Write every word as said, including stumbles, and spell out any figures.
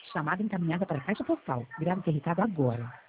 Chamada encaminhada para a caixa postal. Grave esse recado agora.